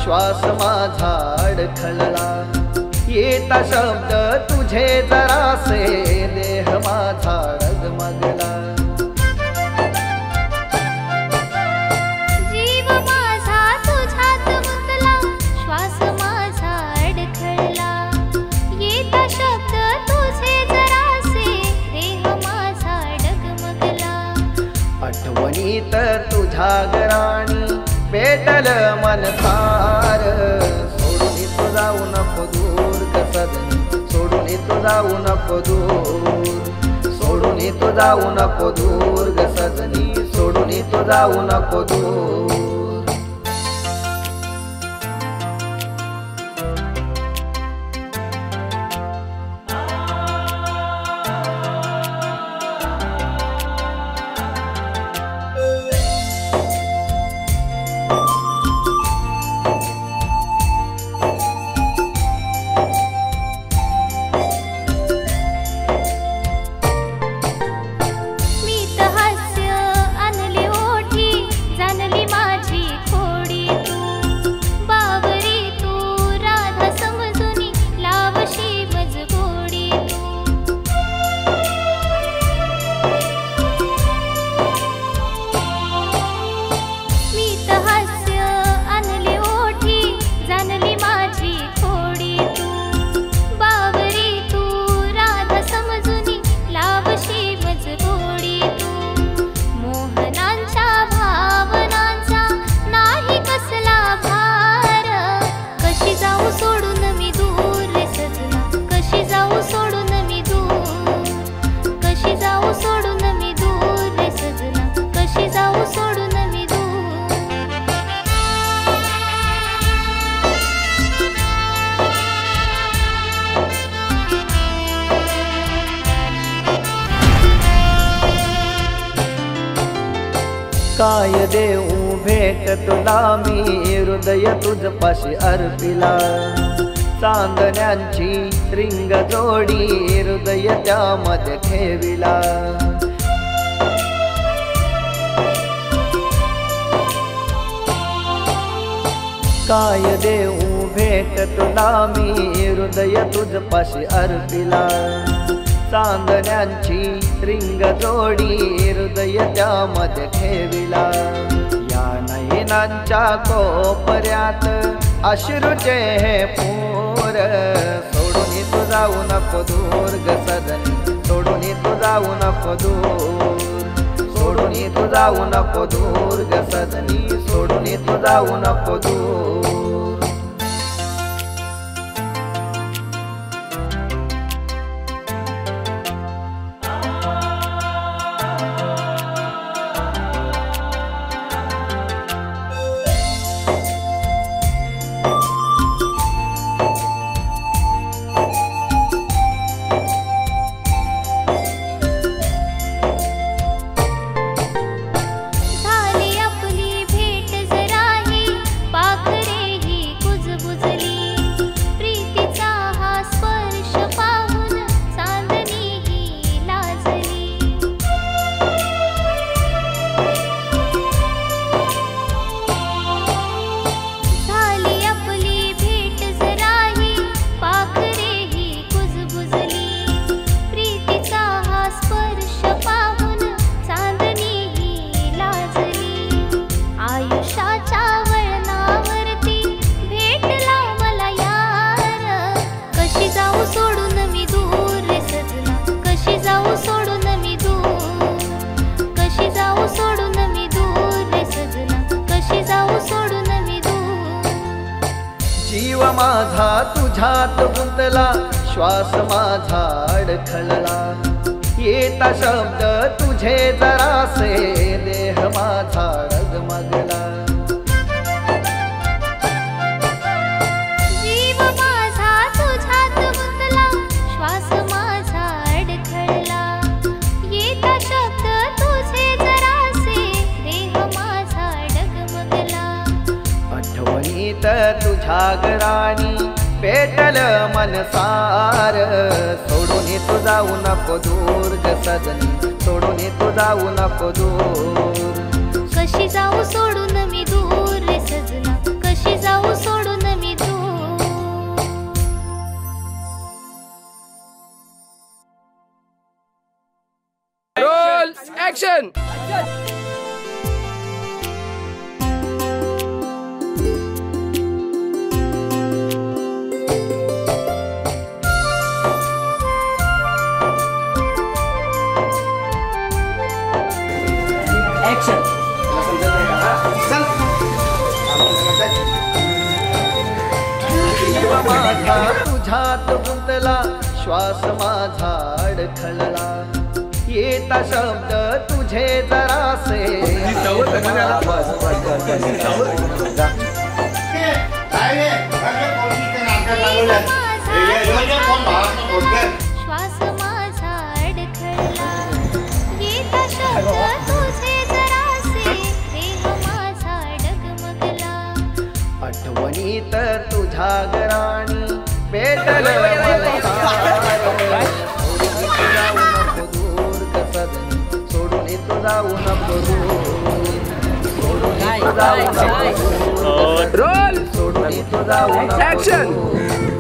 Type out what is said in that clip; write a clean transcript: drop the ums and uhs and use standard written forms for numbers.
श्वास माझा अडखळला, येता शब्द तुझे जरासे, देह माझा डगमगला। जीव माझा तुझ्यात गुंतला, श्वास माझा अडखळला, येता शब्द तुझे जरासे, देह माझा डगमगला। आठवणीत तुझ्या गराणी पेटल मन सार, सोडून तू जाऊ नको दूर ग सजनी, सोडून तू जाऊ नको दूर, सोडून तू जाऊ नको दूर ग सजनी, सोडून तू जाऊ नको दूर। काय देऊ भेट तुला मी, हृदय तुझपाशी अर्पिला, चांदण्यांची रिंग जोडी हृदय त्यामध्ये ठेविला। काय देऊ भेट तुला मी, हृदय तुझपाशी अर्पिला, चांदण्यांची रिंग जोडी हृदय त्यामध्ये ठेविला। या नयनांच्या कोपऱ्यात अश्रूचे हे पूर, सोडून तू जाऊ नको दूर ग सजनी, सोडून तू जाऊ नको दूर, सोडून तू जाऊ नको दूर ग सजनी, सोडून तू जाऊ नको दूर। जीव माझा तुझ्यात गुंतला, श्वास माझा अडखळला, येता शब्द तुझे जरासे, देह माझा डगमगला। जीव माझा तुझ्यात गुंतला, श्वास माझा अडखळला, येता शब्द तुझे जरासे, देह माझा डगमगला। आठवणीत तुझ्या गराणी पेटल मन सार, सोडून तू जाऊ नको दूर ग सजनी, सोडून तू जाऊ नको दूर। कशी जाऊ सोडून मी दूर रे सजना, कशी जाऊ सोडून ऍक्शन. जीव माझा तुझ्यात गुंतला, श्वास माझा अडखळला, येता शब्द तुझे जरासे श्वास माझा अडखळला, येता शब्द तुझे जरासे, देह माझा डगमगला. आठवणीत तुझ्या घराणी पेटल सोडून तू जाऊ नको रोल. सोडून तू जाऊ नको. ऍक्शन.